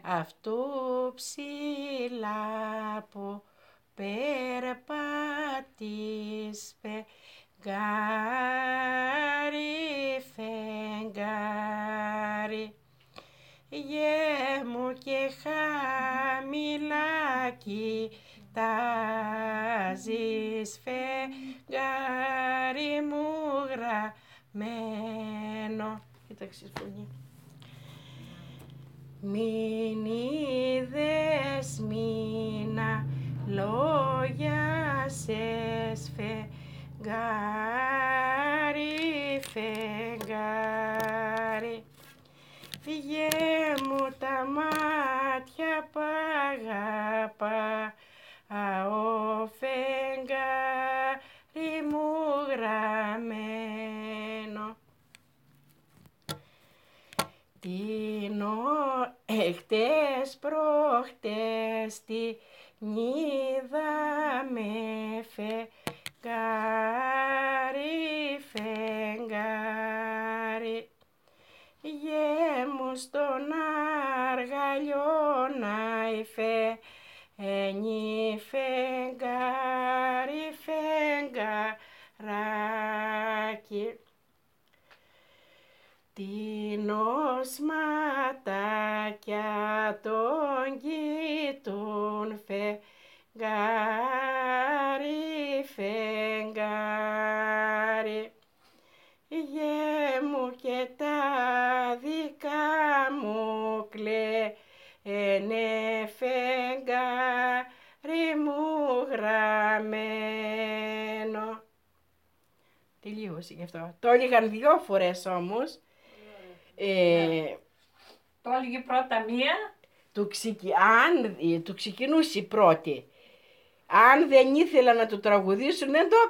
αυτού ψηλά που περπατείς φεγγάρι, φεγγάρι. Γε μου και χαμηλά κοιτάζεις φεγγάρι μου γραμμένο. Κοίταξε φωνή. Μην είδες μήνα λόγιασες φεγγάρι, φεγγάρι. Γε μου τα μάτια π' αγαπάω φεγγάρι μου γραμμένο. Χτες προχτές την είδαμε φεγγάρι, φεγγάρι. Γε μου στον αργαλιό να υφαίνει φεγγάρι, φεγγαράκι. Την οσματάκια τον κοιτούν φεγγάρι, φεγγάρι. Γε μου και τα δικά μου κλαίνε φεγγάρι μου γραμμένο. Τελείωσε γι' αυτό. Το έλεγαν 2 φορές όμως. Το έλεγε πρώτα μία. Του ξεκινούσε πρώτη. Αν δεν ήθελα να το τραγουδήσουν, δεν το